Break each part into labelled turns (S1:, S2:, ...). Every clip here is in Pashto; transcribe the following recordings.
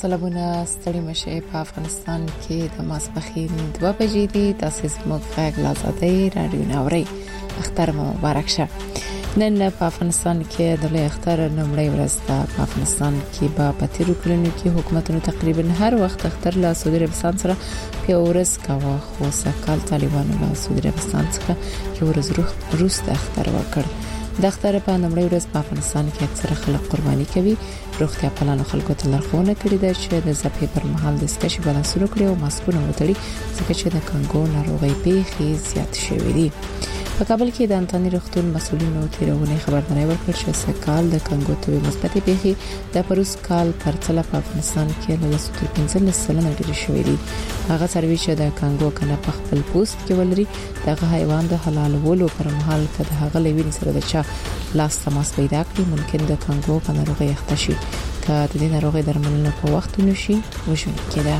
S1: سلامونه ستړي مشه په افغانستان کې د ماسپخین 2 بجې دي. تاسو زموږ غږ لازادي رادیو ناوري اختر مبارک شه. نن په افغانستان کې د لوی اختر نومړی ورځ ده. په افغانستان کې په تیرو کلونو کې حکومتونو تقریبا هر وخت اختر له سعودي عربستان سره په ورځ کاوه، خو سکهال طالبانو له سعودي عربستان څخه یو ورځ وروسته اختر وکړ. د اختر په نومړی ورځ په افغانستان کې اکثره خلک قرباني کوي. روغتیا پالانو خلکو ته لارښوونه کړې ده چې د زپې پر مهال د سکشي بالانسونو کړي او ماسکونه وتړي، ځکه چې د کانګو ناروغي پیښې زیات شوې دي. په کابل کې د انټاني روغتون مسؤلینو تیرونه خبرداری ورکړه چې سکهال د کانګو ته مثبت پیښې د پروس کال پرتله په افغانستان کې له 15% ډېر شوې دي. هغه سروي چې د کانګو کنه په خپل پوسټ کې ولري دغه حیوان د حلال ولو پر مهال کده هغه لوي سره د چا لاس تماس پیدا کړي ممکن د کانګو په ناروغي اخته شي. که د دې ناروغي درملنه په وخت ونشي وژل کېده.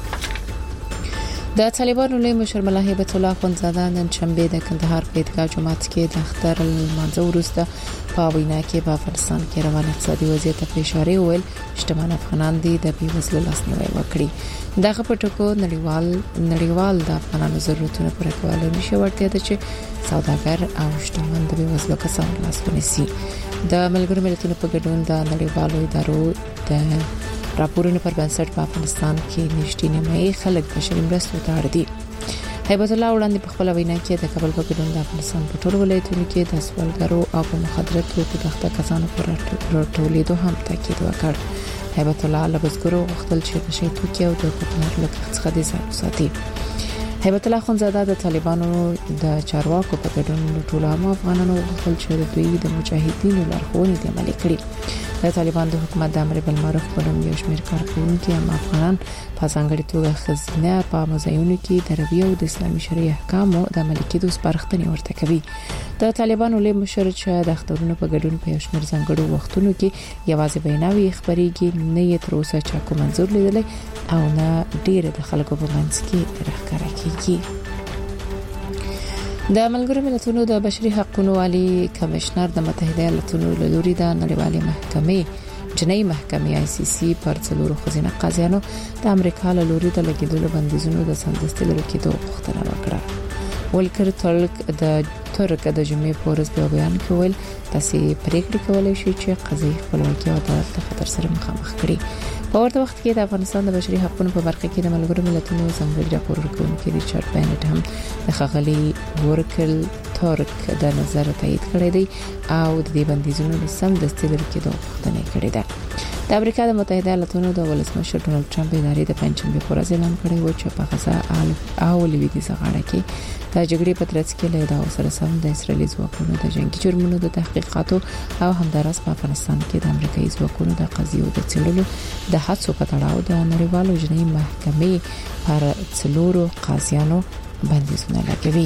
S1: د طالبانو له مشر ملا هیبت الله خونزاده نن شنبه د کندهار په عیدګاه جومات کې د اختر لمانځه وروسته په وینا کې په افغانستان کې روان اقتصادي وضعیت ته اشاره وکړه. شتمن افغانان دي د بیوزلو لاسنیوي وکړي. دغه پټکو نړیوال د افغانانو ضرورتونو پوره کولو نشي ورته ده چې سوداګر او شتمن د بیوزلو کسانو لاس ونیسي. د ملګرو ملتونو په ګډون د نړیوالو ادارو د راپورونو پر بنسټ په افغانستان کې نږدې نیمه خلک بشري مرستو ته اړ دي. هیبت الله وړاندې په خپل وینا کې د کابل په ګډون د افغانستان په ټولو ولایتونو کې د سوالګرو او په مخدرات توکو د اخته کسانو پر راټولېدو هم تاکید وکړ. هیبت الله له بزګرو غوښتل چې نشي توکي او د حکومت له څخه د ځان ساتي. هیبت الله خونزاده د طالبانو د چارواکو په ګډون ټول عام افغانانو غوښتل چې دوی د مجاهدینو لارښوونې عملي کړي. د طالبان د حکومت د امر بالمعروف په نوم یو شمېر کارکونکو هم افغانان په ځانګړي توګه خزینه په مزایونو کې د روي او د اسلامي شریعه احکامو د عملي کېدو سپارښتنې ورته کوي. د طالبانو له مشر چې د اخترونو په ګډون په یو شمېر ځانګړو وختونو کې یوازې بیناوي خبريږي، نه یې تر اوسه چا کوم منظور لیدلی او نه ډېر د خلکو په منځ کې راښکاره کیږي. د ملګرو ملتونو د بشري حقوقو عالی کمشنر د متحده ایالاتونو له لوري د نړیوالې محکمې جنایي محکمې ICC پر څلورو خزینه قاضیانو د امریکا له لوري د لګیدلو بندیزونو د سمدستي لري کېدو غوښتنه وکړه. ولکر ترک د جمعې په ورځ په بیان کې ویل تاسو پریکړه کولای شئ چې قضیه خپلواکي او عدالت ته خطر سره مخامخ کړي. په ورته وخت کې د افغانستان د بشري حقوقو په برخه کې د ملګرو ملتونو ځانګړي راپور ورکوونکي ریچارډ بینټ هم د خغلی ورکل ترک د نظر تایید کړی دی او د دې بندیزونو د سمدستي لري کېدو غوښتنه کړې ده. د امریکا د متحده ایالاتونو د ولسمشر ډونالد ټرمپ ادارې د پنځمبه په ورځ اعلان کړی و چې په غزا او لویدیځه غاړه کې د جګړې په ترڅ کې له داو سره سم د اسرایلي ځواکونو د جنگي جرمونو د تحقیقاتو او همدارس په افغانستان کې د امریکایي ځواکونو د قضیو د څېړلو د هڅو په تړاو د نړیوالو جنایي محکمې پر څلورو قاضیانو بندیزونه لګوي.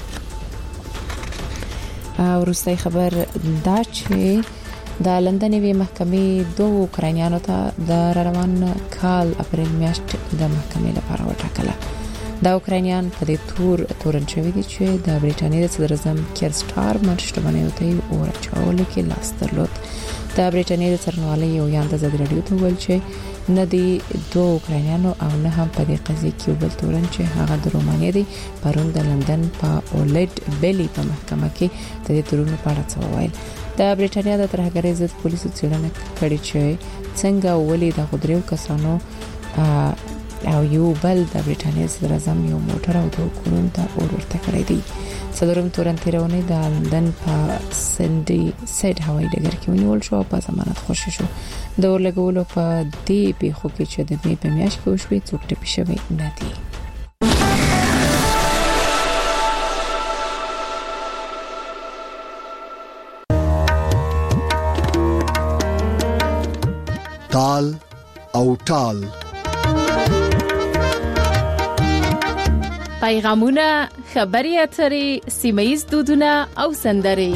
S1: او وروستي خبر دا چې د لندن وی محکمې دوه اوکراینیانو ته د روان کال اپریل میاشت د محکمې لپاره وټاکله. د اوکراینیان په دې تورن شوی دي چې د بریټانیا د صدر اعظم کیر سټارمر شتمنۍ ته ورچولو کې لاس درلود. د بریټانیا د څارنوالۍ یو یاند ازادي راډیو ته ویل چې نه دی دوه اوکراینیانو او نه هم په دې قضیه کې بل تورن چې هغه د رومانیا دی پرون د لندن په اولډ بیلی په محکمه کې د دې تورونو په اړه څه وویل. د بریټانیا د ترهګرۍ ضد پولیسو څېړنه کړې چې څنګه ولې د غدریو کسانو او یو بل د بریټانیا صدر اعظم یو موټر او دوه کورونو ته ورته کړی دی. څلورم تورن تیرونه د لندن په سنډي سیټ هوایي ډګر کې ونیول شو او په ضمانت خوشی شو. د ورلګولو په دې پیښو کې چې د می په میاشت کې وشوي څوک ټپي شوی نه دی.
S2: تال او ټال
S3: پیغامونه، خبري اترې، سیمه‌یز دودونه او سندرې.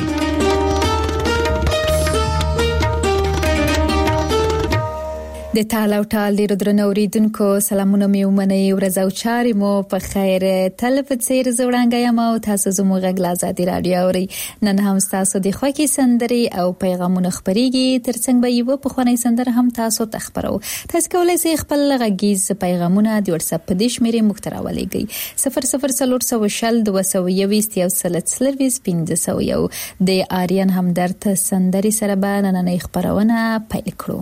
S4: د تال او ټال ډیرو درنو اوریدونکو سلامونه مې ومنئ ورځ او چارې مو په خیر تل په څیر زوړانګه یم او تاسو زموږ غږ لا آزادي رادیو اوري نن هم تاسو د خوږی سندري او پیغامونه خبريږي ترڅنګ به یو په خونی سندره هم تاسو تخبرو تاسو کولای شئ خپل غږیز پیغامونه د واتس اپ په دې شمیرې مختراولېږئ 0020201500 د آریان همدرد سندري سره به نن خبرونه پیل کړو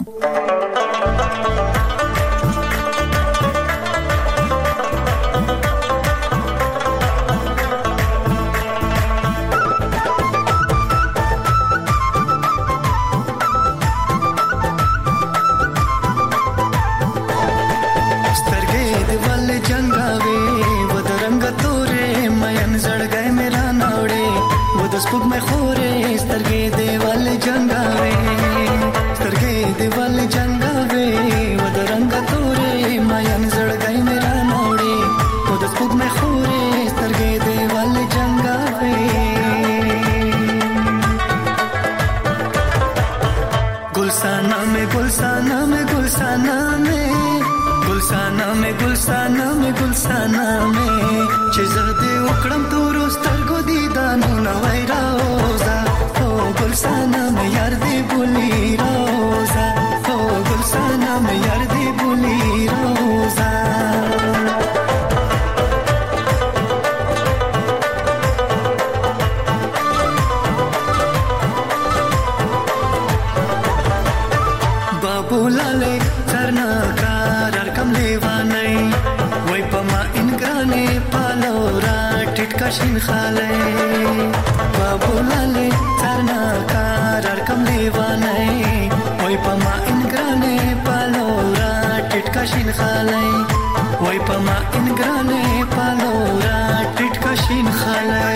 S5: شین خاله بابولale ترنا کار کم لیوانه وای پما انګرانه پالورا ټټکا شین خاله وای پما انګرانه پالورا ټټکا شین خاله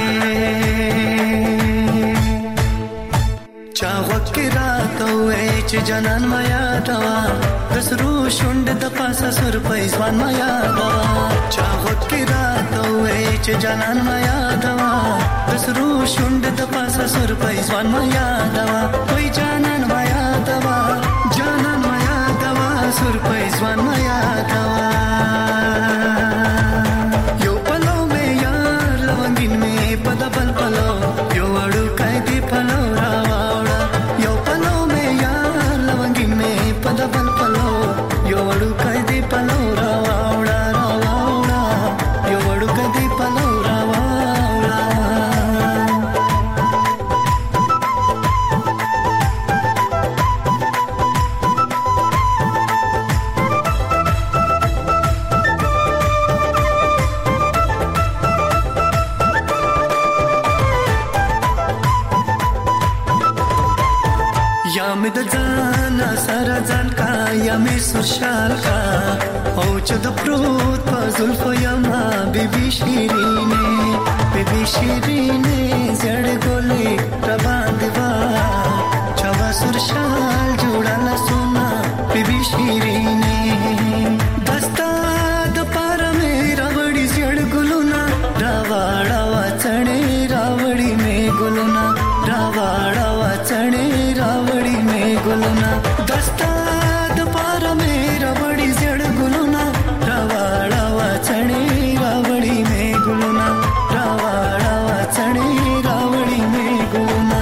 S5: چا وکرا ته چې جنان ما یادوا دسرو شوند د پاسه سر پېزوان ما یادوا چا وکرا چې جانان ما یادوا دسرو شوند د پاسه سر پېزوان ما یادوا وای جانان ما یادوا سر پېزوان ما یادوا یو پلو مې یار لونګین مې پدبل پلو یو اړو کای دی پلو راوړا یو پلو مې یار لونګین مې پدبل پلو یو اړو کای دی پلو راوړا یو اړو کای دی پلو د ځان سره ځان کا یا مې سرشال کا او چې د پروت په زلفو یما بیبي شیرینه زړ ګولې را باندې وا چا سرشال جوړاله سونا بیبي شیرینه دستا د پار مې راوړي زړ ګلونا راوړا وڅړې راوړي مې ګلونا راوړا وڅړې راوړي ګلونا دستا د پار مې راوړي زړ ګلونا راوړا وڅړې راوړي مې ګلونا راوړا وڅړې راوړي مې ګلونا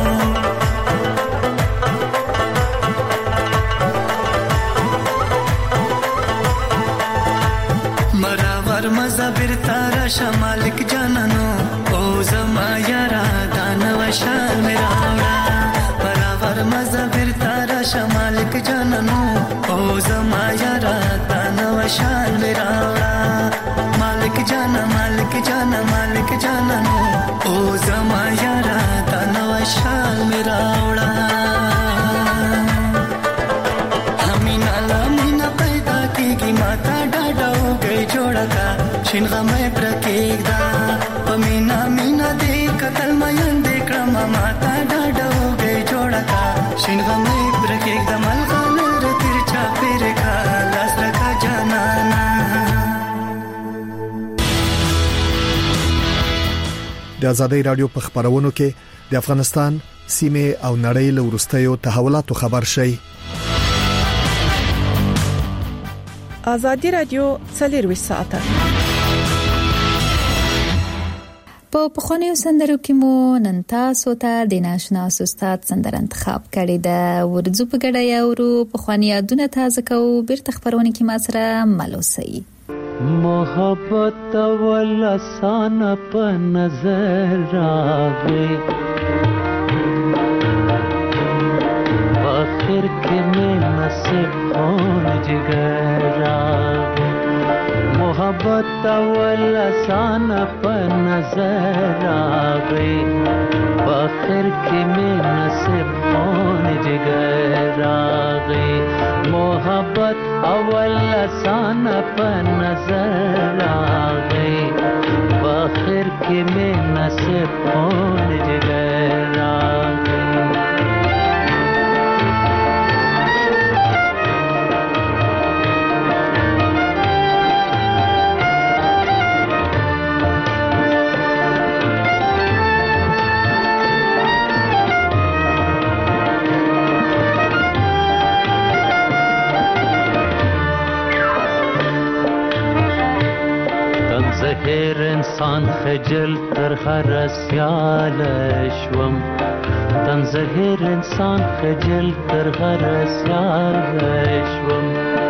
S5: مراور مزبر تارا شمالک جانانو او زما یارا دانو شال میرا مراور مزبر تارا شمالک جانانو او زما یارا دانو شال میرا مالک جانا نو او زما یارا دانو شال میرا مینا پیدا کیږي ماتا ډاډاو گئی جوړا کا شین غمه پرکېږدا پمینا دې قتل مېن دې کړم ماتا ډاډاو گئی جوړا کا شین غمه پرکېږدا ملغلر ترچا پیر کا لاس رکا جانانا
S2: د آزادۍ رادیو په خبرونو کې د افغانستان سیمه او نړۍ له ورستیو تحولاتو خبر شي
S3: ازادي رادیو 24 ساعته
S4: په پخوانیو سندرو کې مو نن تاسو ته د ناشنا استاد سندره انتخاب کړې ده. ورځو په ګډه یاورو پخوانی یادونه تازه کوو. بیرته خبرونه کې ما سره ملوسي.
S6: محبت ول سان په نظر راغی आखिर के में नसीब कौन जिगर रागे मोहब्बत अवल आसान पर नजर आ गई आखिर के में नसीब कौन जिगर आ गई मोहब्बत अवल आसान पर नजर आ गई आखिर के में नसीब कौन जिगर आ गई زهر انسان خجل تر هر سیال شوم تن زهر انسان خجل تر هر سیال شوم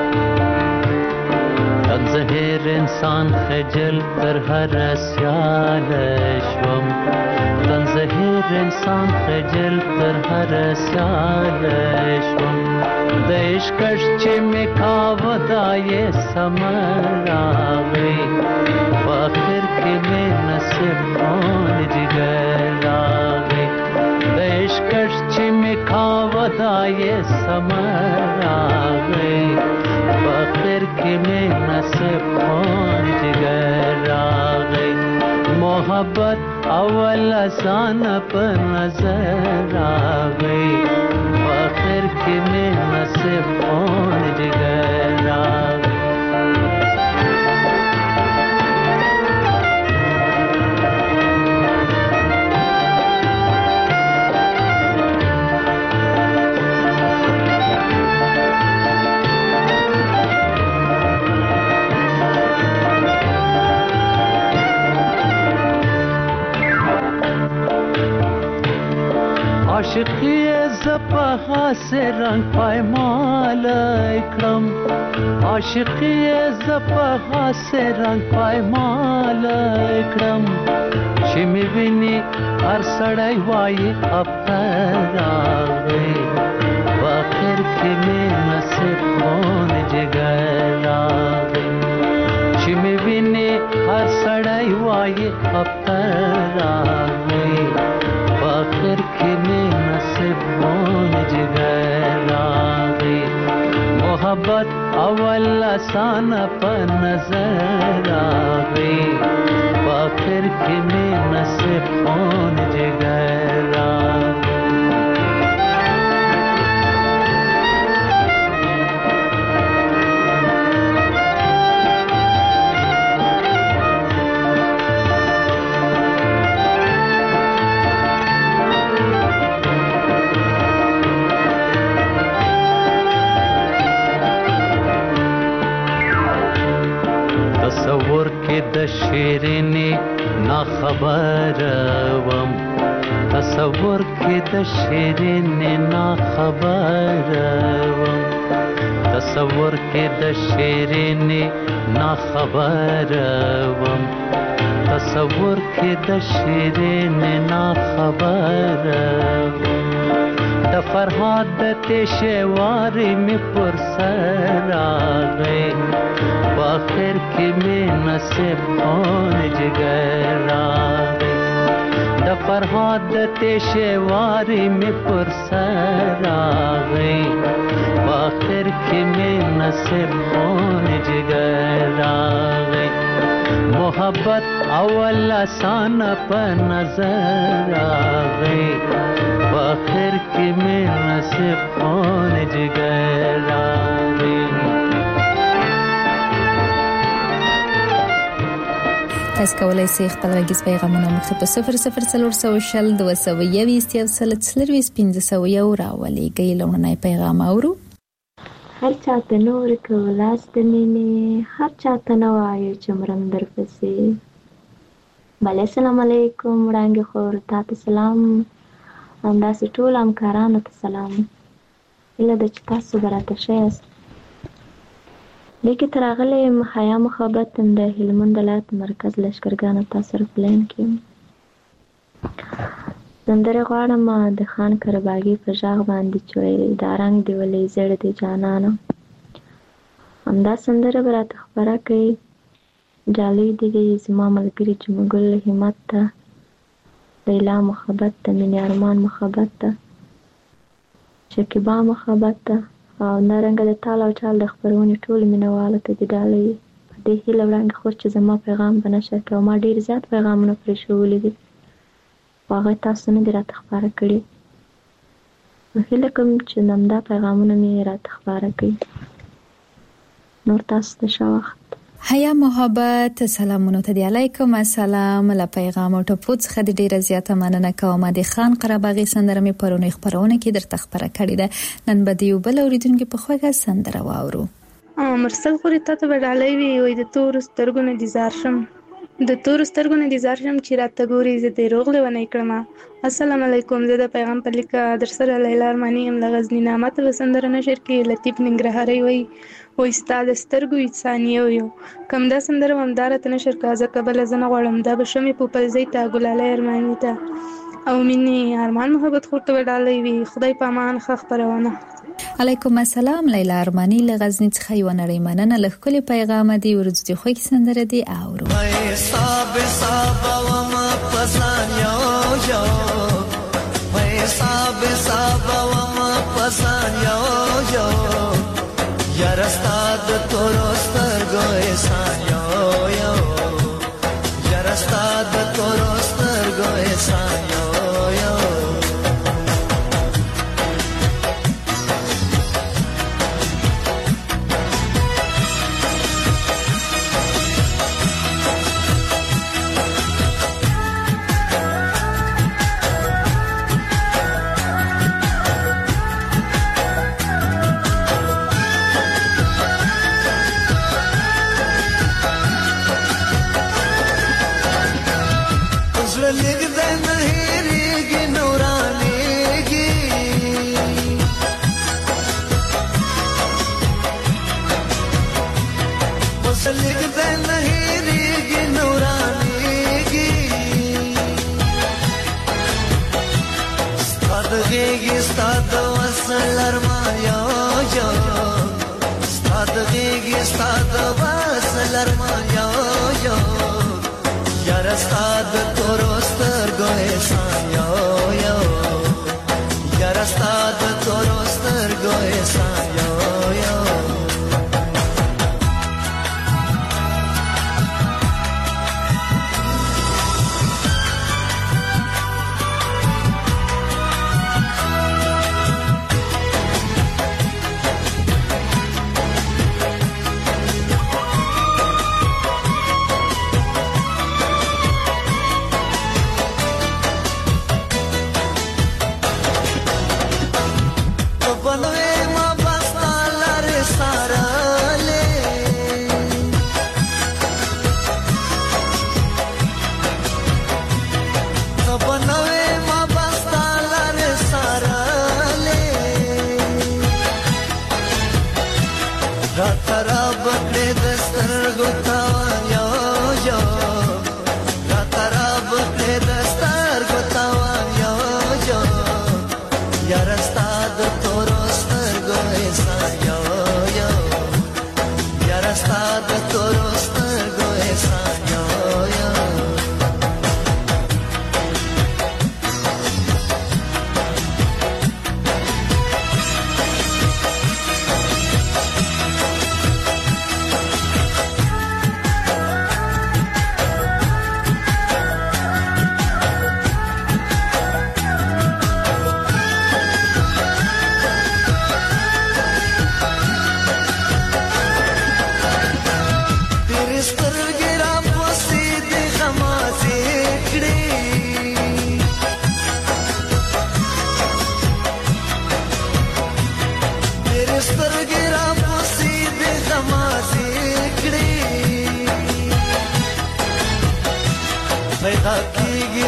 S6: تن زهر انسان خجل تر هر سیال شوم تن زهر انسان خجل تر هر سیال شوم د عشقش چې میکاو دای سمر راغی आखिर के में नसीब कौन जिगर आगे देश कश्ची में खावदा ये समर आगे आखिर के में नसीब कौन जिगर आगे मोहब्बत अवल आसान पर नजर आगे आखिर के में नसीब कौन जिगर आगे आशिकी ज़पहा से रंग पायमाल इकरम आशिकी ज़पहा से रंग पायमाल इकरम शिमी बिनी हर सड़ाई वाई अब तर आ गई आखिर के में नसीब कौन जिगर आ गई शिमी बिनी हर सड़ाई वाई अब तर आ गई आखिर के में नसीब कौन जिगर आ गई मोहब्बत अवल आसान पर नजर आ गई आखिर के में नसीब कौन जिगर आ गई تصور کې د شیرینی نا خبر وم تصور کې د شیرینی نا خبر وم تصور کې د شیرینی نا خبر وم تصور کې د شیرینی نا خبر وم د فرهاد د تشواری می پر سر آگئی आखिर के में नसीब कौन जिगर आगे द फरहाद तेशवारी में पुरसर आ गई आखिर के में नसीब कौन जिगर आ गई मोहब्बत अवल आसान पर नजर आ गई आखिर के में नसीब कौन जिगर आ गई
S4: تاسو کولای شئ خپل غږیز پیغامونه مخ په 0040 220 راولېږئ. لومړنی پیغام اورو.
S7: هر چاته نور که ولاس د مینې، هر چاته نه وایو چې مرم در پسې. بله السلام علیکم وړانګې خور، تا ته سلام، همداسې ټول همکارانو ته سلام. هیله ده چې تاسو به راته ښه یاست. لیکې ته راغلی یم حیا محبت د هلمند ولایت مرکز لښکرګانو تاسو سره په لاین کې یم. سندرې غواړم د خان کرباغي په غږ باندې چې وایي دا رنګ دې ولې زیړ دی جانانه. همدا سندره به راته خپره کوي. ډالۍ دې وي زما ملګري جمګل همت ته، لیلا محبت ته، مینې ارمان محبت ته، شکیبا محبت ته، او همدارنګه د تال او چال د خپرونې ټولو مینهوالو ته دې ډالۍ وي. په دې هیله وړانګې خور چې زما پیغام به نشر کړي، او ما ډېر زیات پیغامونه پرې ښوولي دي، خو هغه تاسو نه دي راته خپاره کړي. نو هیله کوم چې همدا پیغامونه مې راته خپاره کړي. نور تاسو ته ښه وخت.
S4: حیا محبت سلامونه ته دی. علیکم السلام. له پیغام او ټپو څخه د ډیره زیاته مننه کوم. د خان قرباغي سندره مې پرونی خبرونه کې درته خبره کړې ده. نن به دیو بل اوریدونکو په خوږه سندره واورو.
S8: مرسل خوري ته به ډالۍ وي وای د تور سترګو نه ديزار شم، د تور سترګو نه ديزار شم چې راته ګوري زه دې روغ لونی کړم. السلام علیکم. زه د پیغام په لیکه در سره لیلا ارمانی ام د غزنی نامه ته سندره نشر کې لطیف ننګرهاري وای وای ستاد سترګو انسانیو یو کم دا سندره همدار ته نشر کازه قبل زنه غړم دا بشمه په پلزی تا ګلاله ارمانی ته او مني ارمان محبت خورته ډالۍ وي. خدای پامان خخ پرونه.
S4: علیکم السلام. لیلا ارمانی له غزنی څخه یو نړۍ مننه له خپل پیغام دی ورځ دی خو کی سندره دی اورو.
S5: صاحب صاحب و ما پسان یو یو وای صاحب صاحب و ما پسان یو یو یار استاد تورستر گوي سان یو یو یار استاد تورستر گوي سان یو یو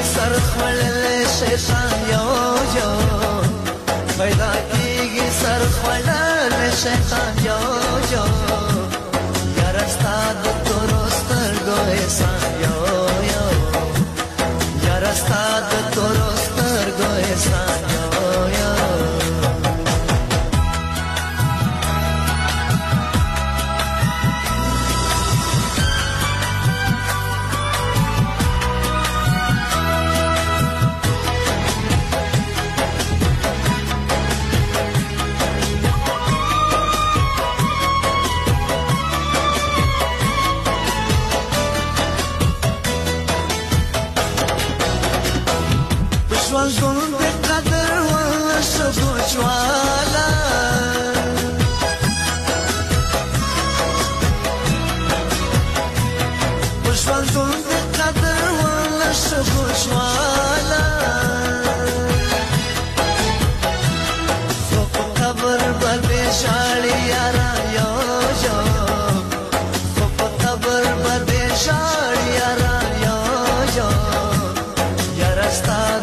S5: سر خړلې شیطان یو یو پیدا کیږي سر خړلې شیطان یو یو یار ستاد تورستر ګوې سان یو یو یار ستاد تورستر ګوې سان یو یو ژوند د قدر ولا شګو جوالا ژوند د قدر ولا شګو جوالا په قبر باندې شاړي یارا یو یو په قبر باندې شاړي یارا یو یو یار ستاد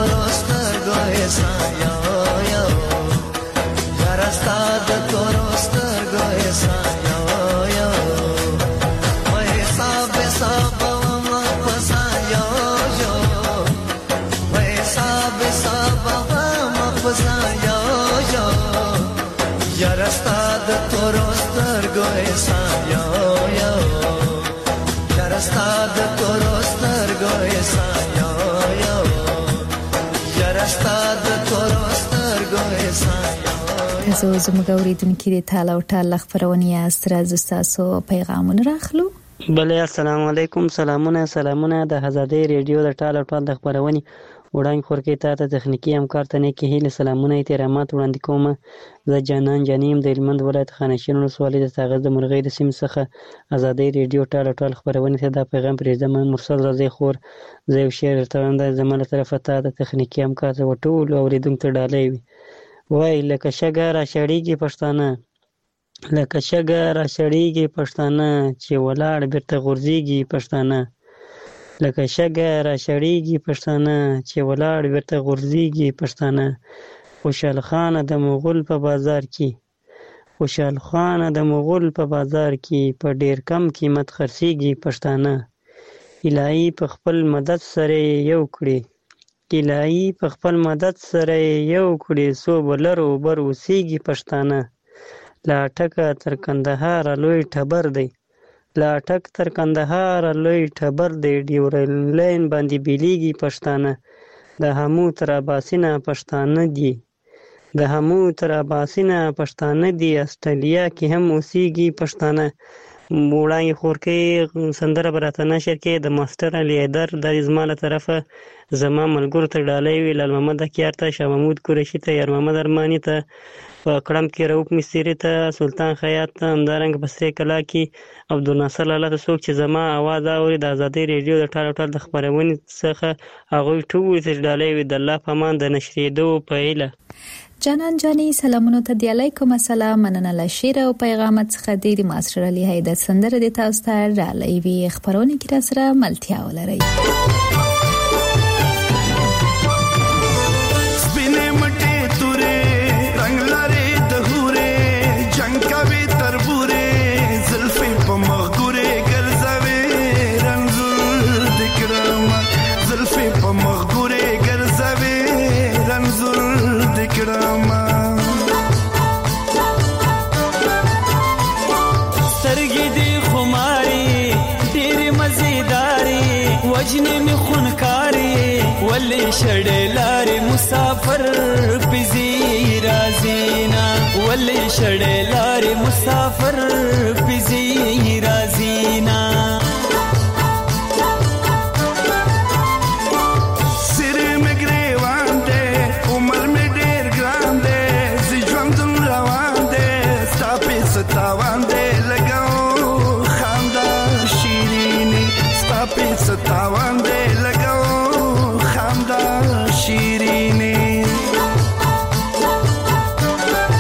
S5: Yarastad torostar goesan yo yo Yarastad torostar goesan yo yo Yarastad torostar goesan yo
S4: تاسو زموږ اوریدونکو د تعالی او تعالی خبرونه یاست راځو تاسو پیغامونه راخلو
S9: بله السلام علیکم سلامونه د آزادۍ ریډیو د تعالی او تعالی خبرونه وړاندې خورکې ته تخنیکی همکار ته نیکی هیله سلامونه احترامات وړاندې کوم زه جانان جانیم د هلمند ولایت خانشین ولسوالۍ د ساغر د مرغۍ د سیمې څخه آزادۍ ریډیو ټال خپرونې ته دا پیغام پرېږدم مرسل رضی خور زه یو شعر درته وایم دا زما له طرفه ته د تخنیکي همکار ته ټولو اورېدونکو ته ډالۍ وي وایي لکه شګه راچړېږي پښتانه لکه شګه راچړېږي پښتانه چې ولاړ بیرته غورځېږي پښتانه لکه شګه راچړېږي پښتانه چې ولاړ بیرته غورځېږي پښتانه خوشحال خان د مغول په بازار کې خوشحال خان د مغول په بازار کې په ډیر کم قیمت خرڅېږي پښتانه الهي په خپل مدد سره یو کړي الهي په خپل مدد سره یو کړي سو بلرو بر اوسېږي پښتانه لا ټکه تر کندهار لوی ټبر دی لا ټک تر کندهار لوی ټبر دی ډیورل لاین باندې بیلیږي پښتانه د همو تر اباسینه پښتانه دي د همو تر اباسینه پښتانه دي استرالیا کې هم اوسېږي پښتانه وړاندې خورکې سندره به راته نشر کې د ماسټر علي حیدر د زما له طرفه زما ملګرو ته ډالۍ وي لال محمد اکیار ته شاه محمود قریشي ته یار محمد ارماني ته په کړم کې رؤف مستری ته سلطان خیاط ته همدارنګه په سرې کلا کې عبدالناصر لاله ته څوک چې زما اواز اوري د آزادۍ ریډیو د ټال د خپرونې څخه هغوی ټول ته ډالۍ وي د الله په امان د نشریدو په هیله
S4: جانان جانی سلامونو ته دی علیکم السلام مننه له شعر او پیغامات څخه د ماسټر علي حیدر سندره د تاسو ته ډالۍ وي خبرونه کې را سره ملتیا ولري
S5: سپینې مټې تورې رنگ لري د هورې جنگ کوي تربورې زلفې په مغګورې ګرځوي رنزور د کرام زلفې په مغګورې ګرځوي رنزور د کرام
S10: سترګې دې خماري ډېرې مزیداري وجنې مې خونکاري ولې شړې لارې مسافر پزي رازینا ولې شړې لارې مسافر پزي رازینا
S5: ستاوان دې لګاو خندا شیرینی ستاپې ستاوان دې لګاو خندا شیرینی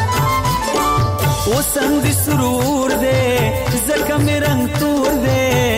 S10: وسند سرور دې زکه مې رنگ تور دې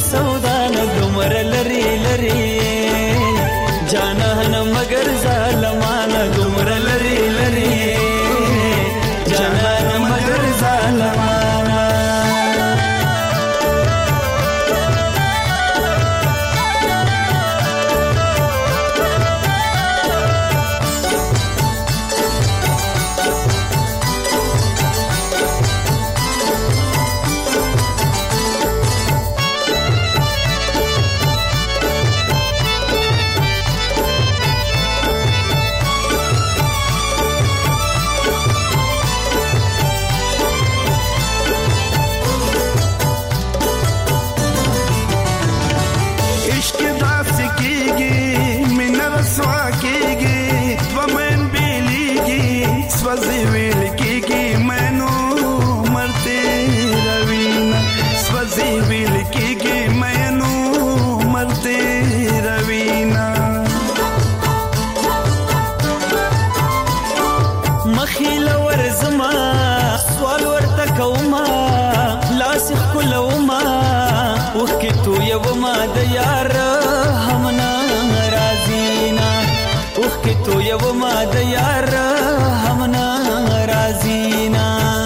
S10: سودان دمر لري لري جانان مگر ظالمان دمر لري لري جانان مگر ظالمان یو ما د یار هم نه راضینا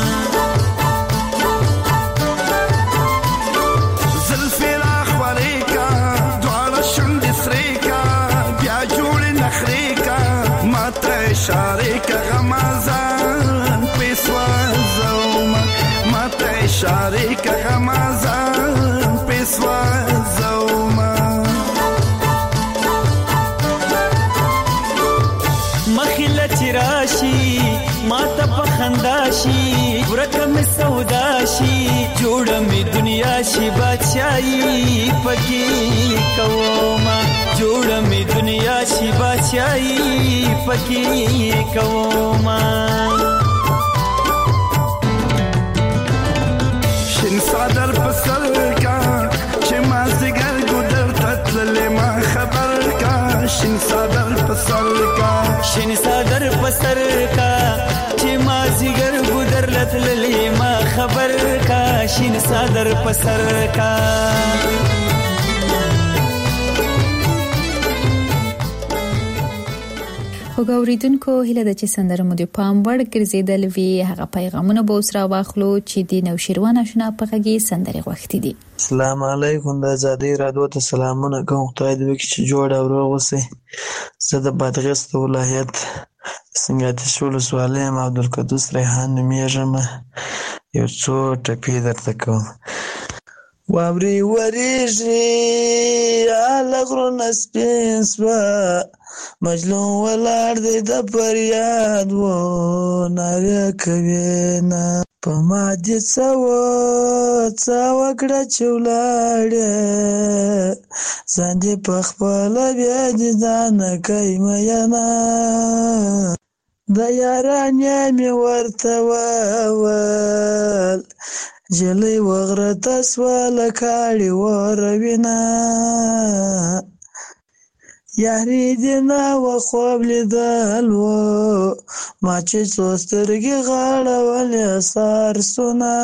S10: زلفی را خوری کا دوار شند سری کا بیا جوړ نخری کا ماته اشاره کا غمازان پیسوا زوما ماته اشاره کا غمازان پیسوا زوما راشي ماته په خندا شي ورکه مې سودا شي جوړه مې دنیا شي بادشاہي پکې کوما جوړه مې دنیا شي بادشاہي پکې کوما شین صدر پسر کا چې ما زګر ګدر تتللې ما خبر کا شین صدر پسر کا شین صدر پسر کا چې ما زګر ګدر لتللې ما خبر کا شین صدر پسر کا
S4: وګوریدونکو هله د چې سندره مو د پام وړ ګرځیدل وی هغه پیغامونه به اوس را واخلو چې د نوشیروان آشنا په غږی سندره غوښتي دي.
S11: السلام علیکم د آزادۍ رادیو ته سلامونه کوم. خدای دې وکړي چې جوړ او روغ اوسئ. زه د بادغیس ولایت سنګاتیش ولسوالۍ یم. عبدالقدوس ریحان نومیږم. یو څو ټپې درته کوم. واوري وریږي هله غرونه سپین سوه مجنون ولاړ دی د فریاد و ناره کوي نه په ما دې څه وکړه چې ولاړې ځان دې پخپله بیا دې ځانه کوي مینه د یارانې مې ورته وویل جلۍ وغرته سوه له کاړې وروینه یاري دې نه وه خوب لیدل و ما چې څو سترګې غاړولې سارسونه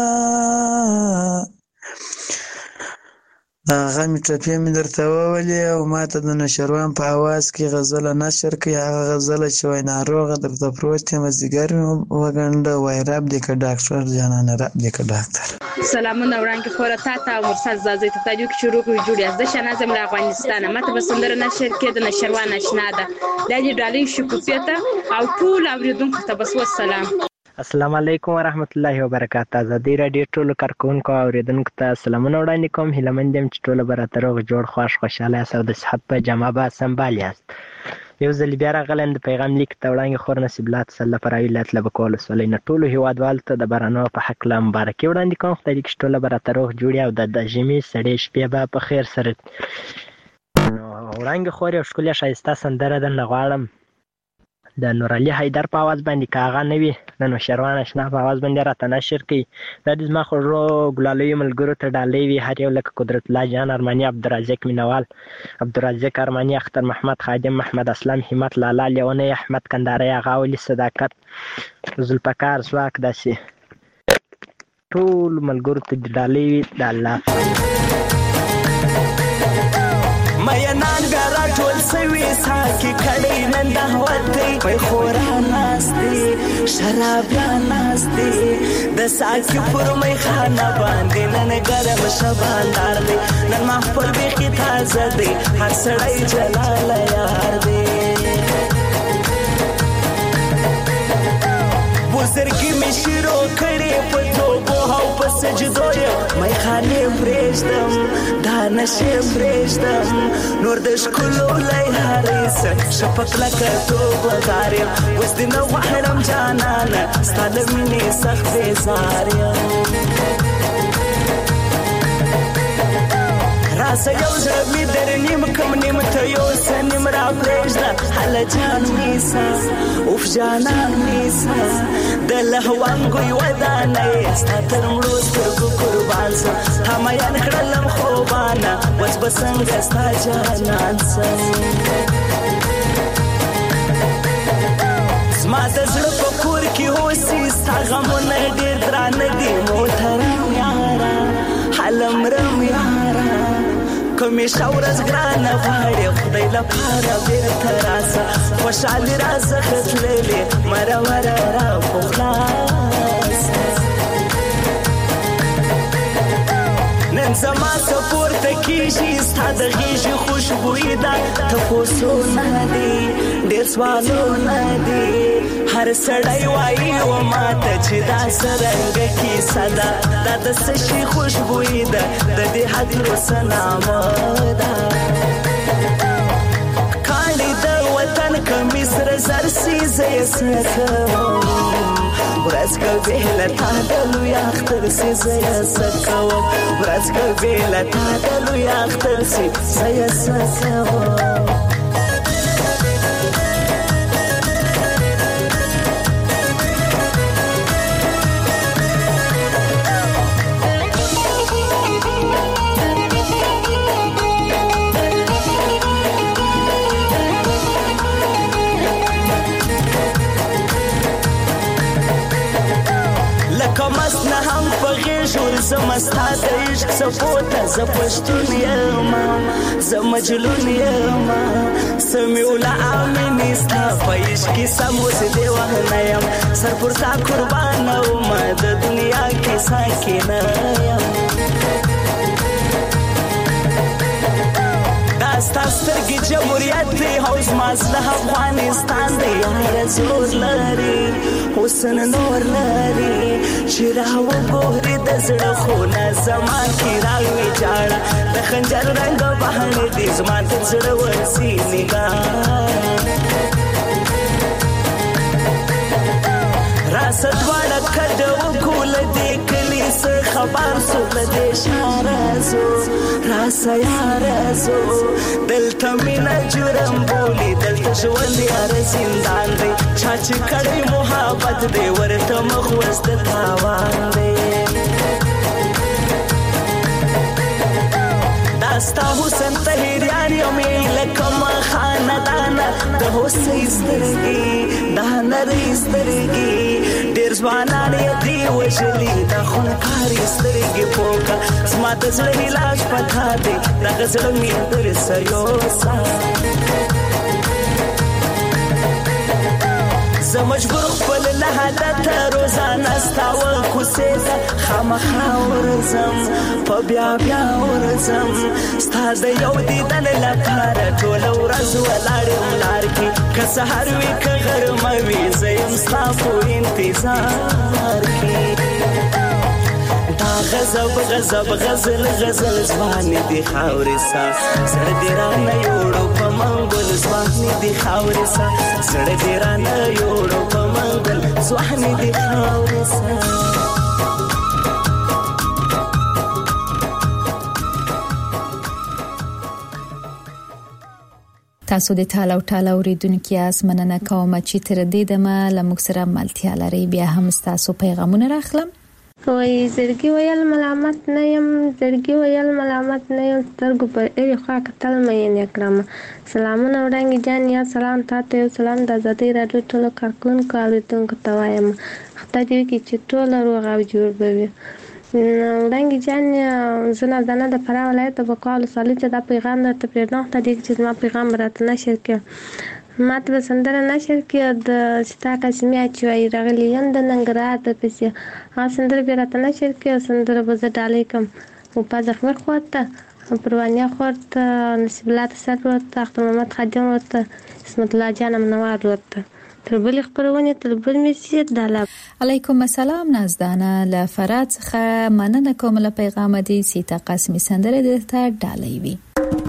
S11: هغه مې ټپې مې درته وولې او ما ته د نشروان په اواز کې غزله نشر کړي. هغه غزله چې وایي ناروغه درته پروت یم ځیګر مې وګنډه وایي رب دې که ډاکټر جانانه رب دې که ډاکټر.
S12: سلامونه وړاندې خوره تا ته او مرسل زازۍ ته تاجو کې شروع کړو جوړ یاست. زه شهناز یم له افغانستانه. ماته به سندره نشر کې د نشروان آشنا ده دا دې ډالۍ شکوفیه ته او ټول اورېدونکو ته بس والسلام.
S13: السلام علیکم ورحمت الله وبرکاته. آزادۍ راډیو ټولو کارکوونکو او اورېدونکو ته سلامونه وړاندې کوم. هیله مند یم چې ټوله به راته روغ جوړ خوښ خوشحاله یاست او د صحت په جامه به سنبال یاست. یو ځل بیا راغلی د پیغام لیک ته وړاندې خور نصیب الله تسله فرعي ولایت لبک ولسوالۍ نه ټولو هېوادوالو ته د بارانو په هکله مبارکي وړاندې کوم. خدای دې چې ټوله به راته روغ جوړ او د ژمي سړې شپې به په خیر سره. نو وړاندې خور یو ښکلې ښایسته سندره درنه غواړم د نورعلي حیدر په اواز باندې که هغه نه وي د نوشیروان آشنا په اواز باندې راته نشر کړي. دا د زما خوږو ګلالیو ملګرو ته ډالۍ وي هر یو لکه قدرت الله جان ارماني عبدالرزاق مینوال عبدالرزاق ارماني اختر محمد خادم محمد اسلام همت لالا لیونی احمد کنداري هغه ولي صداقت ذوالفقار ځواک داسې ټول ملګرو ته ډالۍ وي د الله
S10: مې نن بیا راټول سوي ساکي کړي نن د هوتې په خورا ناستي شرابيان ناستي د ساکي پر مې خانه باندې نن ګرم شباندار دی نن محفل به تازه دی هر سړی جلال یار دی بزرګي مې شروع کړې په توبو او په سجدو مې خانه پرېږدم دا نشه پرېږدم نور د ښکلو لای هارس شپک لکه توبه داریم اوس دې نه غواړم جانانه ستا له مینې سخت بېزار یم راسه یو زړه مې در نیم کم نیم ته یو څه نیم را پرېږده هله جان نیسه اوف جانان نیسه د لهوانګوی ودانه یې ستا تر مړو سترګو قربان سم تا میان کړلم خوبانه اوس به څنګه ستا جانان سم زما د زړه په کور کې اوسي ستا غمونه ډېر درانه دي محترم یاره هلمرم یاره کومې شاورز ګرانه غواړې خدای لپاره بیرته راسه خوشحالي راڅخه تللې مرمره را په خلاصه نن زما څه پورته کېږي ستا د غېږې خوشبويي ده تپوسونه دي ډېر سوالونه دي هر سړی وایي و ماته چې دا څرنګه کیسه ده دا د څه شي خوشبويي ده د دې هدیرو څه نامه ده کاڼي د وطن کمیس سره زر سي زه یې څه کوم ورځ کوي له تا د لوی اختر سي زه یې څه کوم ورځ کوي له تا د لوی اختر سي زه یې څه کوم زما ستا د عشق سپوته زه پښتون یم زه مجنون یم سمیوله امینې ستا په عشق کې سم اوس دې وهنه یم سر پر تا قربانه ومه د دنیا کې ساکنه یم دا ستا سترګې جمهوریت دی او زما زړه افغانستان دی یاره زور لري حسن نور لري چې راوګورې د زړه خونه زما کې راویجاړه د خنجر رنګ بهانې دي زما د زړه ورسي نګاره راسه دواړه کډه وکړو له دې کلي څه خبر سو له دې ښاره ځو راسه یاره ځو دلته مینه جرم بولي دلته ژوند یاره زندان دی چا چې کړی محبت دی ورته مخ اوس د تاوان دی ستا حسن طهیریان یمې لکه ما خاندانه د هوسۍ سترګې د نرۍ سترګې ډېر ځوانان یې دي وژلي دا خونکارې سترګې پوکه زما د زړه علاج په تا دی دغه زړه مې درسه یوسه زه مجبور خپل لحدت روزانه ستا وکوسې ته خامخا ورځم په بیا بیا ورځم ستا د یو دیدن لپاره ټوله ورځ ولاړ یم لار کې که سهار وي که غرمه وي زه یم ستا په انتظار کې دا غضب غضب غزل غزل ځوانې دي خاورې سا زړه دې رانه یوړو په منګل ځوانې دي خاورې سا زړه دې رانه یوړو په منګل ځوانې دي خاورې سا
S4: تاسو د ټاله ټاله اوریدونکو یاست مننه کوم چې تر دې دمه لموږ سره ملتیا لري بیا هم تاسو پیغامونه راخلم
S14: وای زړګي ویل ملامت نه يم زړګي ویل ملامت نه يم سترګو پر اړې خوا کتل مې نه کړم سلامونه وړاندې جان یا سلام تاسو یو سلام د آزادۍ راډیو ټولو کارکونکو اوریدونکو ته وایم خدای دې وکړي چې ټول روغ او جوړ وي وړانګې جان زه نازدانه د فراه ولایت د بکواه ولسوالۍ ته دا پیغام درته پرېږدم خدای دې چې زما پیغام به راته نشر کړي. ما ته به سندره نشر کړي د ستا قاسمي چې وایي راغلی یم د ننګرهار د پسې هغه سندره به راته نشر کړي او سندره به زه ډالۍ کړم په زخمر خور ته پروانیا خور ته نصیب الله تسر ور ته اختر محمد خادم ور ته اسمت الله جان منوار ور ته تر بلې خپرونې تر بل میسیت دالا.
S4: علیکم السلام نازدانه له فراه څخه مننه کوم له پیغام دې سیتا قاسمي سندره درته ډالۍ وي.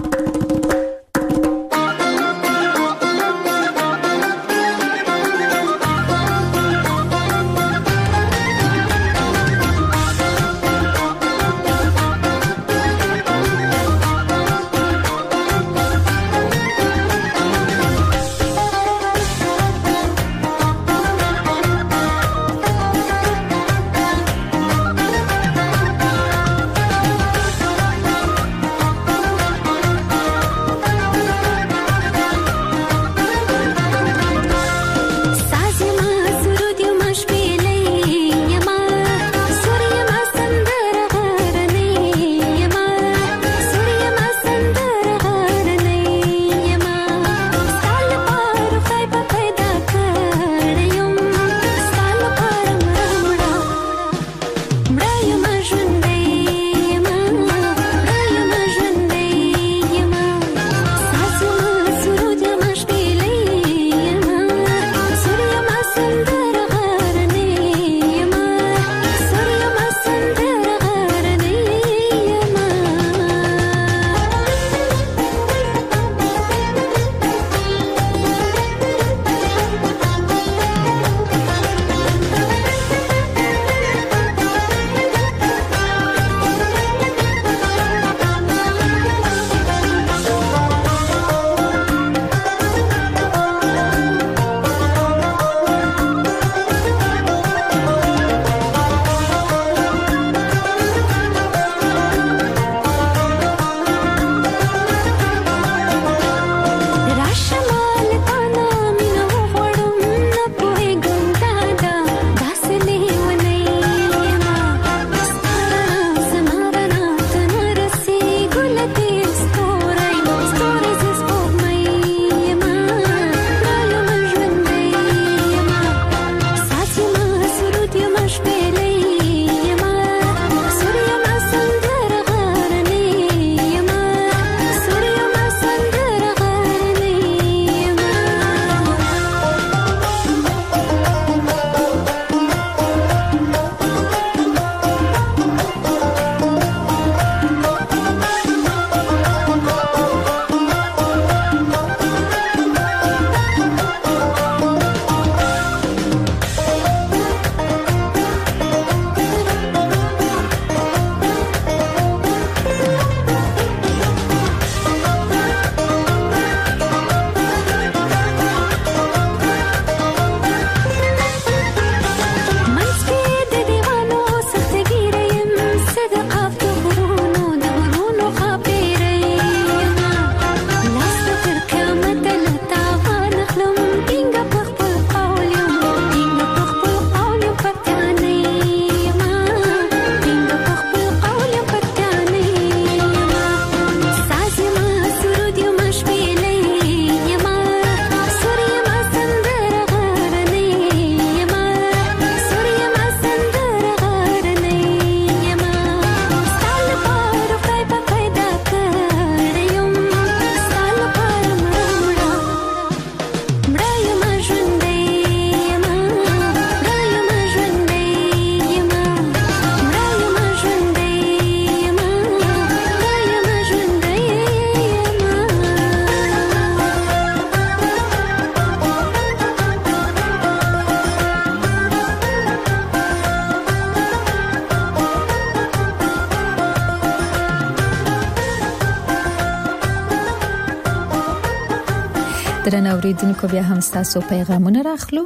S4: درنه اوریدونکو بیا هم تاسو پیغامونه راخلو.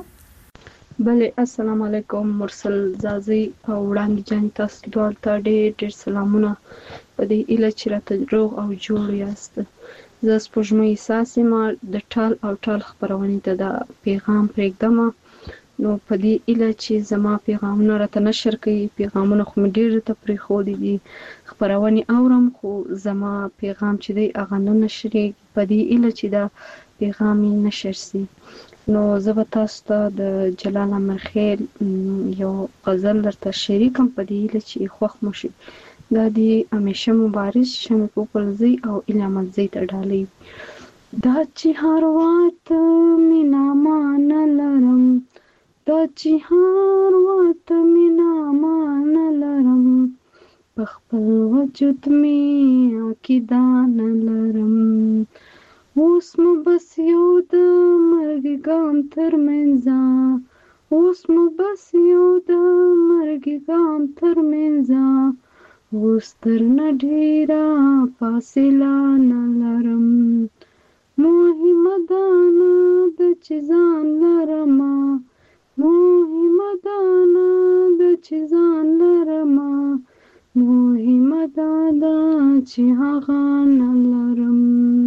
S15: بله السلام علیکم مرسل زازي او وړاندې جان تاسو دواړو ته ډېر سلامونه په دې اله چې راته روغ او جوړ یاست. زه سپوږمۍ ساسې ما د ټال او ټال خبرونې ته دا پیغام پرېږدم نو په دې اله چې زما پیغامونه راته نشر کوي، پیغامونه خو مې ډېر ته پرېښودي دي، خپرونې اورم خو زما پیغام چې دی هغه نه نشرېږي، په دې اله چې دا پیغام یې نشر سي. نو زه به تاسو ته د جلال امرخیل یو غزل درته شریکم په دې اله چې خوښ مو شي. دا د همیشه مبارز شمې پوپلزی او علامتزی ته ډالۍ. دا چې هر وخت مینا مان لرم، دا چې هر وخت مینا مان لرم، په خپل وجود می عقیده نه لرم. اوس مو بس یو د مرګ ګام تر منځه، اوس مو بس یو د مرګ ګام تر منځه، اوس تر نه ډېره فاصله نه لرم. مهمه دا نه ده چې ځان لرمه، مهمه دا نه ده چې ځان لرمه، مهمه دا ده چې هغه نه لرم.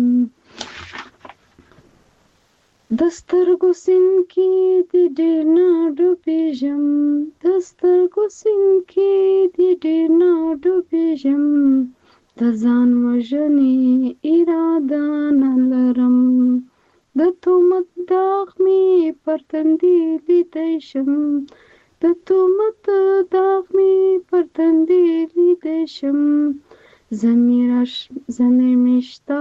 S15: د سترګو سیند کې د ډېر نه ډوبېږم، د سترګو سیند کې د ډېر نه ډوبېږم، د ځان وژنې اراده نه لرم. د تهمت داغ مې پر تندي لیدی شم، د تهمت داغ مې پر تندي لیدی شم، زمیر مې شته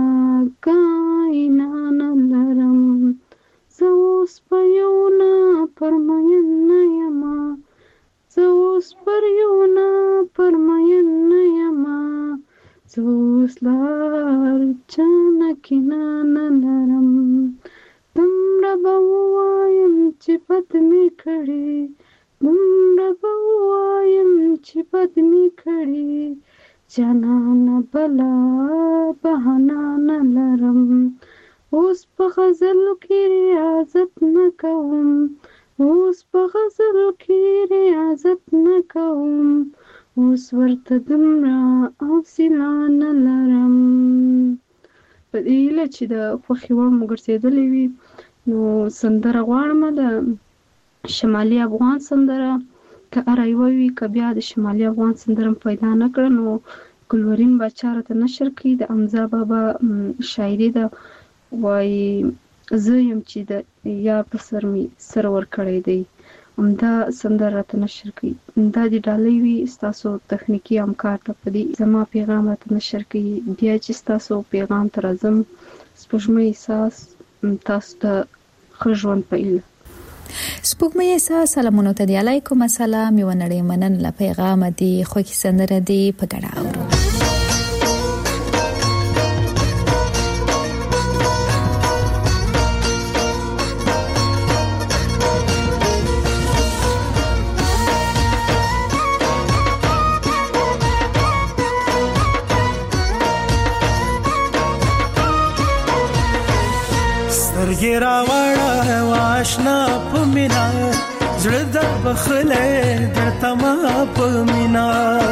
S15: ګاینا نه لرم. زه اوس په یو نه پرمین نه یمه، زه اوس پر یو نه پرمین نه یمه، زه اوس لار چانه کینه نه لرم. دومره به ووایم چې بد مې کړي، دومره به ووایم چې بد مې کړي، جانانه بله بهانه نه لرم. اوس په غزلو کې ریاضت نه کوم، اوس په غزلو کې ریاضت نه کوم، اوس ورته دومره حوصله نه لرم. په دې هیله چې د خوښې وړ مو ګرځېدلې وي، نو سندره غواړم د شمالي افغان سندره، که هره یوه وي که بیا د شمالي افغان سندره م پیدا نه کړه نو ګلورین باچا راته نشر کړي. د حمزه بابا شاعري ده، وایي زه یم چې د یار په سر مې سر ورکړی دی، همدا سندره راته نشر کړي. دا د ډالۍ وي ستاسو تخنیکي همکار ته په دې زما پیغام راته نشر کړي. بیا چې ستاسو پیغام ته راځم، سپوږمۍ احساس تاسو ته ښه ژوند په هیله.
S4: سپوږمۍ احساس سلامونه ته دی. علیکم السلام. یو نړۍ مننه پیغام دی خو کی سندره دی په ګډه اورو.
S5: سترګې راوړه واشنا په مینا، زړه د بخلې درته ما په مینا.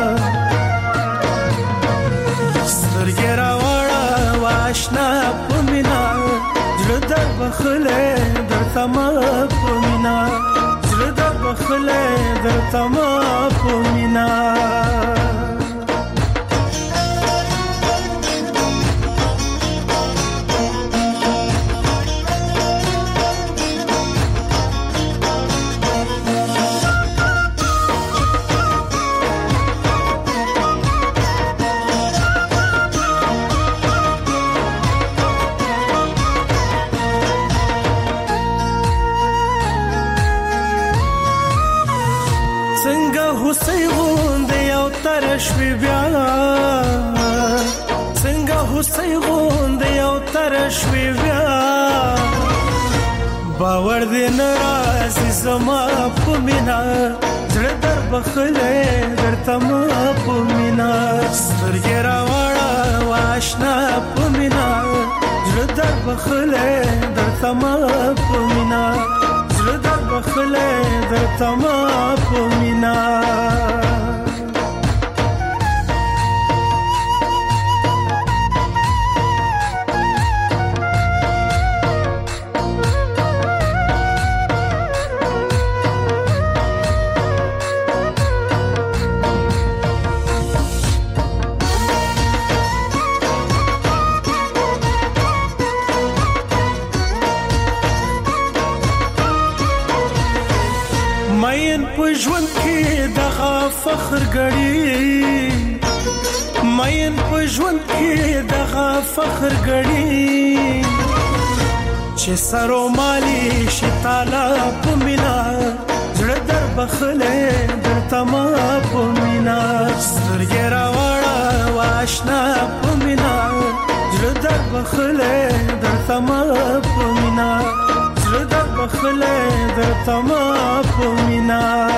S5: سترګې راوړه واشنا په مینا، زړه د بخلې درته ما په مینا، زړه د بخلې درته ما په مینا. شوی بیا څنګه هوسۍ غوندې یو تر شوی بیا، باور دې نه راځي زما په مینا، زړه در بخلې درته ما په مینا. سترګې راوړه واشنا په مینا، زړه در بخلې درته ما په مینا، زړه در بخلې درته ما په مینا. مین په ژوند کې دغه فخر غړي مین په ژوند کې دغه فخر غړي چې سرو مالي شي تعالی په مینا زړه در بخله در تما په مینا سترګې راوړه واشنا په مینا زړه در بخله در تما په مینا زړه در بخله در تما په مینا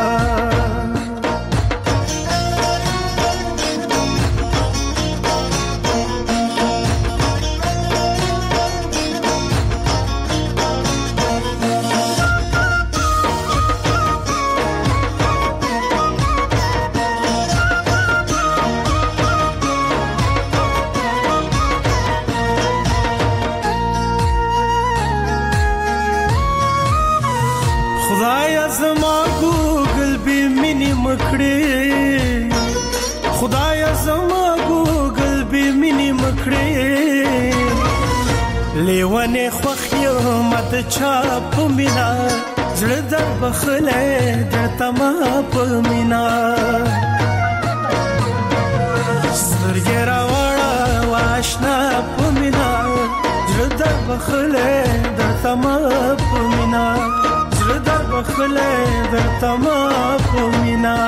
S5: خدایا زما ګوګل به مینې مکړې لیوانه خوخیو مت چا په مینا زړه در بخله در تما په مینا سترګې راوړه واشنا په مینا زړه در بخله در تما په مینا زړه در بخله در تما په مینا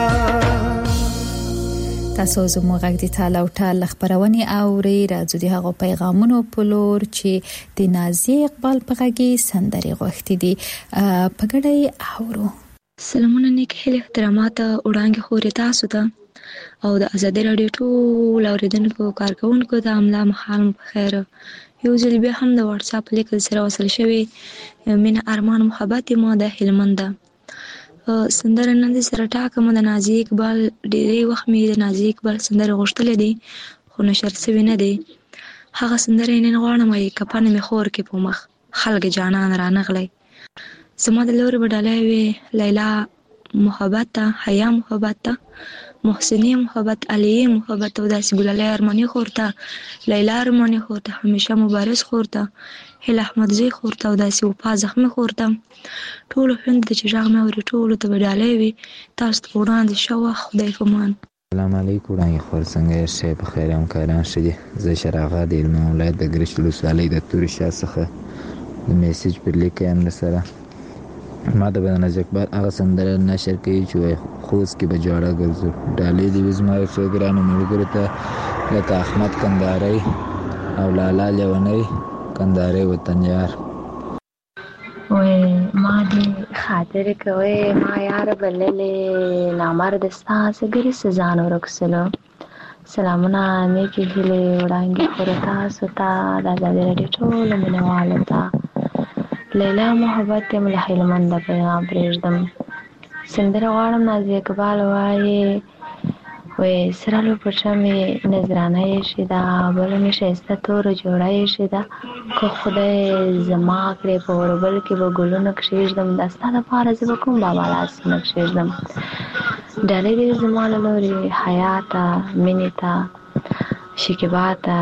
S4: تاسو زموږ غږ د تعالی او تعالی خبرونه اوري راځو د هغه پیغامونو په لور چې د نازي اقبال په غږی سندري غوښتي دي پګړی اورو.
S7: سلامونه نیک هیله احترامات وړاندې خوري تاسو ته او د ازادي رادیو ټول اوریدونکو کارکونکو ته املا محال بخیر. یو ځل بیا هم د واتس اپ لیکل سره وصل شوی من ارمان محبت ما د هلمند سندره نن سره ټاکم د نازي اقبال ډېری وخت مې د نازي اقبال سندره غوښتلې دي خو نشر شوی نه دی. هغه سندره نن غواړم چې کپانه مې خور کې په مخ خلک جانان رانغلی زما د لور بدلای وی لیلا محبت حیا محبت محسنی محبت علی محبت او داسې ګلالي ارمانی خورته لیلا ارمانی خورته همیشه مبارز خورته هل احمد زی خورته او داسې وفا زخمی خورته ټول خوند د چراغ مې ور ټول ته بدلای وی تاسو وړاندې شو خدای فمان.
S16: السلام علیکم وړاندې خور څنګه شې په خیر هم کاران شې زه شراغه د علم ولایت د ګرشل وسالې د توري شاه څخه د میسج پر لیکه هم سره ما د بناز اقبال هغه سندره نشر کوي چې خوست کې به جوړه ګرځو ډالې دی زما فکرانو ملګرو ته لکه احمد کندهاري او لالا لیونی کندهاري وطن یار
S7: وای ما دې خاطر کوي ما یار بللې نامرد ستاسو ګری سزان ورکسلو. سلامونه نیکی هیله وړاندې خوري تاسو ته د ازادي رادیو ټول مینوالو ته لیلا محبت مل هلمند پیغام پرېږدم سندره غواړم نازي اقبال وایي وای سرالو پرچمې نظرانه یې شي دا بل مې ښایسته تور جوړه یې شي دا که خدای زما کړې په وربل کې به ګلونه کښېږدم دا ستا دپاره زه به کوم بابا لاسونه کښېږدم ډالۍ دې زما له لورې حیا ته مینې ته شکیبا ته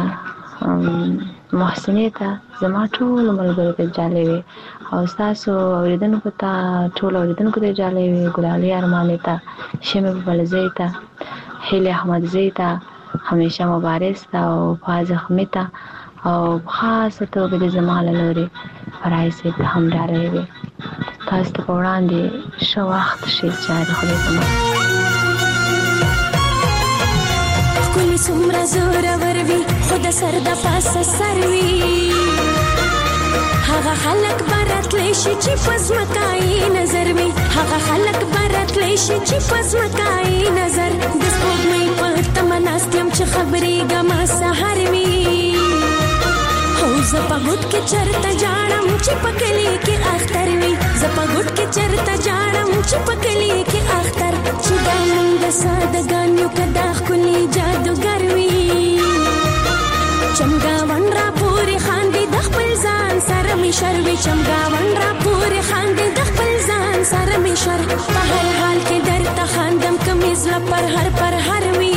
S7: محسنې ته زما ټول ملګرو ته جالۍ وي او ستاسو اوریدونکو ته ټول اوریدونکو ته جالۍ وي ګلالي ارمانې ته شمې بلزۍ ته هیلې احمدزۍ ته همیشه مبارز ته او وفا زخمي ته او په خاصه توګه د زما له لورې فرایض ته هم ډالۍ وي تاسو ته په وړاندې ښه وخت شي جاري خدای زما
S17: ښکلي څومره زورور وي خو د سر د پاسه سر وي هغه خلک به راتلی شي چې په ځمکه یې نظر وي هغه خلک به راتلی شي چې په ځمکه یې نظر د سپوږمۍ په تمه ناست یم چې خبرېږمه سهار وي هو زه په ګوټ کې چرته جاړم چې په کلي کې اختر وي زه په ګوټ کې چرته جاړم چې په کلي کې اختر چې دا موږ سادهګان یو که دا ښکلي جادوګر وي چمګاون را پورې خاندي د خپل ځان سره مې شر وي چمګاون را پورې خاندي د خپل ځان سره مې شر په هر حال کې درته خاندم کمیز له پر هر وي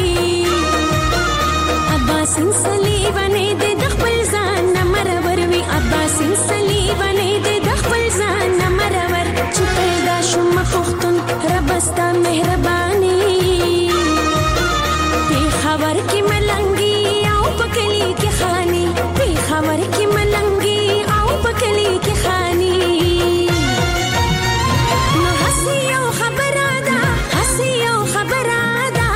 S17: عباسین صلیبانې دې د خپل ځان نه مرور وي عباسین صلیبانې دې د خپل ځان نه مرور چې پیدا شوم پښتون مهرباني خبر کی ملنگی او پکلی کی خانی په خبر کی ملنگی او پکلی کی خانی نو حسی او خبرادا حسی او خبرادا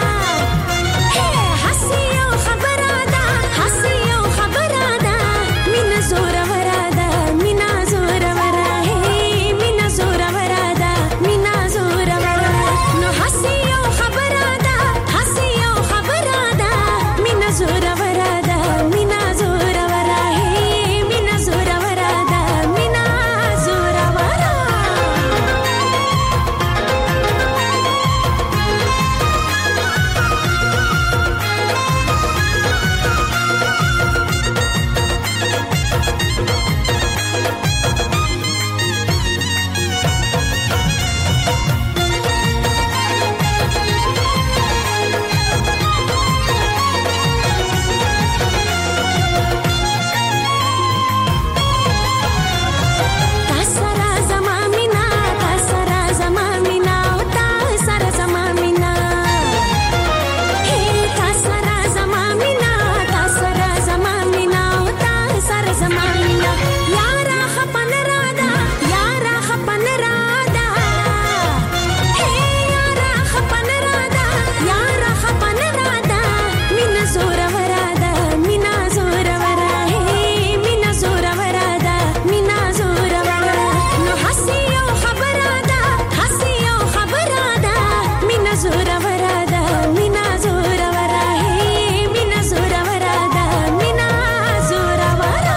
S17: حسی او خبرادا حسی او خبرادا مینا زور ورادا مینا زور ورا مینا زور ورادا مینا زور ورا نو حسی او خبرادا حسی او خبرادا مینا زور ورادا مینا زور ورا مینا زور ورادا مینا زور ورا تاسرا زما مینا تاسرا زما مینا او تاسرا زما مینا تاسرا زما مینا تاسرا زما مینا او تاسرا زما مینا یارا خپن رادا یارا خپن رادا یارا خپن رادا یارا خپن رادا مینا زور ورادا مینا زور ورا مینا زور ورادا مینا زور ورا نو حسی او خبرادا حسی او خبرادا مینا زور ورادا مینا زور ورا مینا زور ورادا مینا زور ورا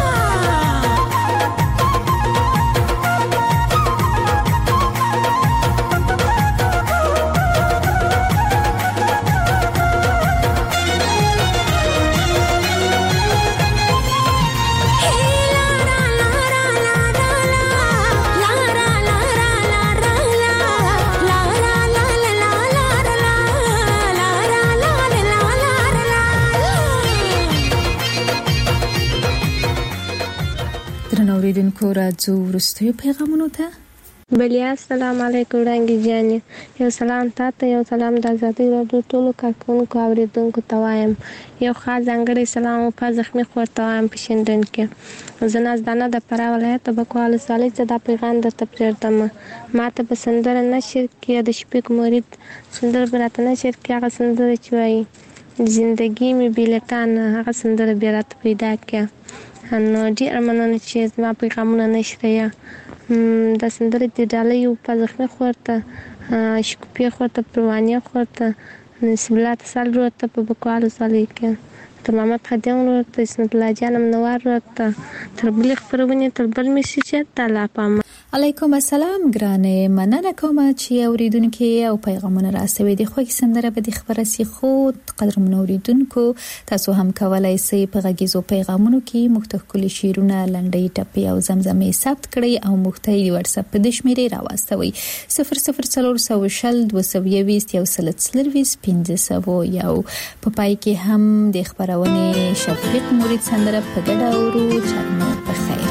S4: درنو اوریدونکو راځو وروستیو پیغامونو ته.
S14: بلیا السلام علیکم وړانګې جانې، یو سلام تاته، یو سلام د ازادۍ راډیو ټولو کارکوونکو اوریدونکو ته وایم، یو خاص ځانګړی سلام په زخمي خور ته وایم په شینډن کې. زه نازدانه د فراه ولایت بکوال ولسوالۍ څخه دا پیغام درته پرېږدم. ما ته په سندره نشر کې د شفیق مرید سندره به راته نشر کې هغه سندره چې وایي زندگی می بیلتان، هغه سندره بیا راته پیدا کړه. نو ډېره مننه چې زما پیغامونه نشریه. دا سندره د ډالۍ په زخمي خور ته، شکوفي خور ته، پروانیه خور ته، نصیب الله تسل ورور ته په بکوال ولسوالۍ کې، تر محمد خدیم ورور ته، اسمت الله جان منور ورور ته، تر بلې خپرونې تر بل میسیج ته لا پام.
S4: علیکم السلام ګرانه، مننه کوم چې اوریدونکو او پیغامونه راستوي. د خوږ سندره به د خبره سي خود قدرمن اوریدونکو تاسو هم کولای شئ په غږیزو پیغامونو کې مختلف کلی شیرونه، لنډۍ، ټپې او زمزمې ثبت کړئ او موږ ته د واتس اپ د شمیرې راوستوي 00420 220 130 1500 په پای کې هم د خبرونه شفیق مرید سندره په ګډه اورو. چرنو په خیر.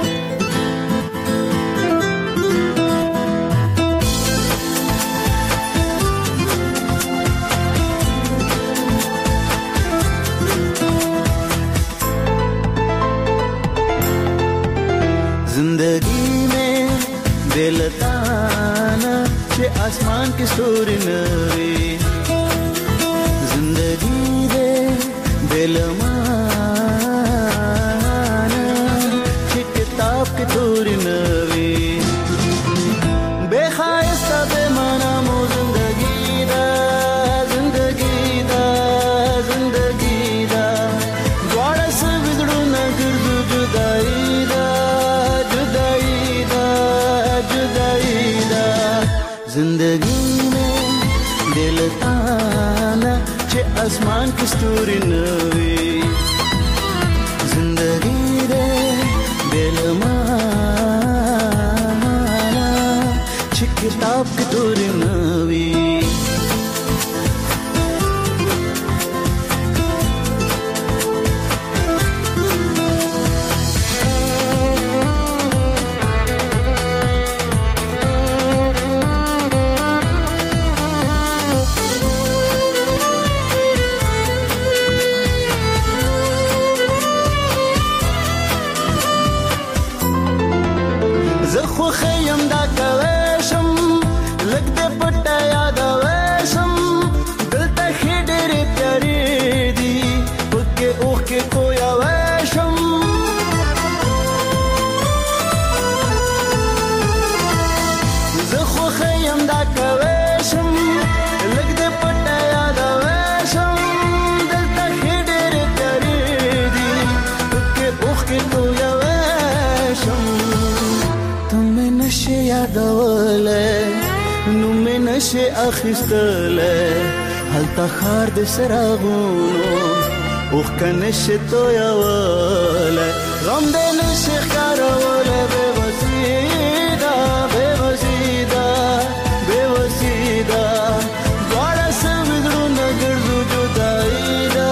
S5: जिंदगी में बेलताना चे आसमान की सूरी नवी, जिंदगी दे बेलमाना चे किताब की सूरी नवी, बेखायस्ता बेमाना मो जिंदगी दा, जिंदगी दा, जिंदगी दा, द्वारा से बिगड़ू न गिरजू जुदाई दा, जिंदगी में दिल ताना चे आसमान की स्तूरी नवी, जिंदगी दे दिल माना चे किताब की तूरी नवी. نشي اخستله هل تخار د سراغونو اوخ کنشه تو یاوله غم د نشي خاروله به وسیدا دوړه سمدرو نګردو جدائی دا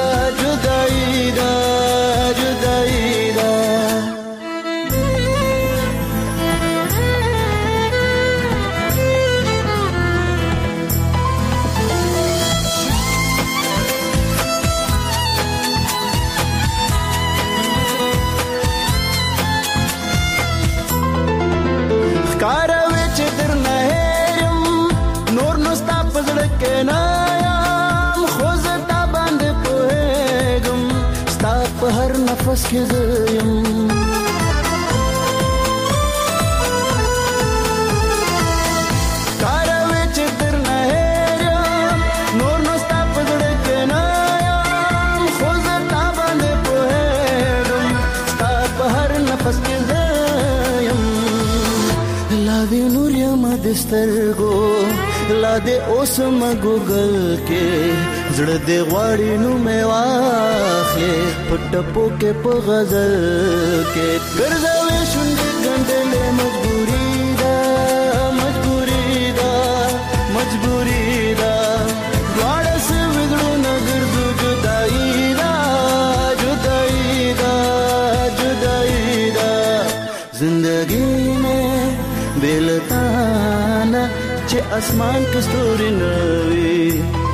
S5: هر نفس کې زیم کاروي چې تر نه هېرم نور نو ستا په زړه کې نه یم خو زه تا باندې پوهېږم ستا په هر نفس کې زیم لا دې نور یم د سترګو لا دې اوس مګوګل کې زړه دې غواړي نو مې واخلې پټپو کې په غزل کې ګرځوي شونډې ګنډلې مجبوري ده دواړه سوي زړونه ګرځو جدائی ده زندگی میں بلتانا چې اسمان کې ستوري نه وي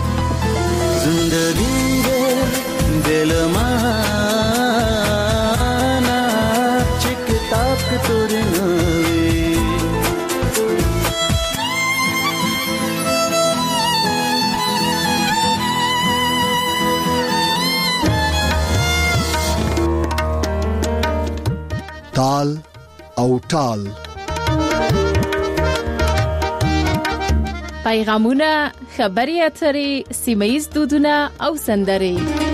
S5: زندگی دے دل مانا چې کتاب کې تورې نه وي
S2: تال او ټال
S3: پیغامونه خبري اترې سیمه ییز دودونه او سندرې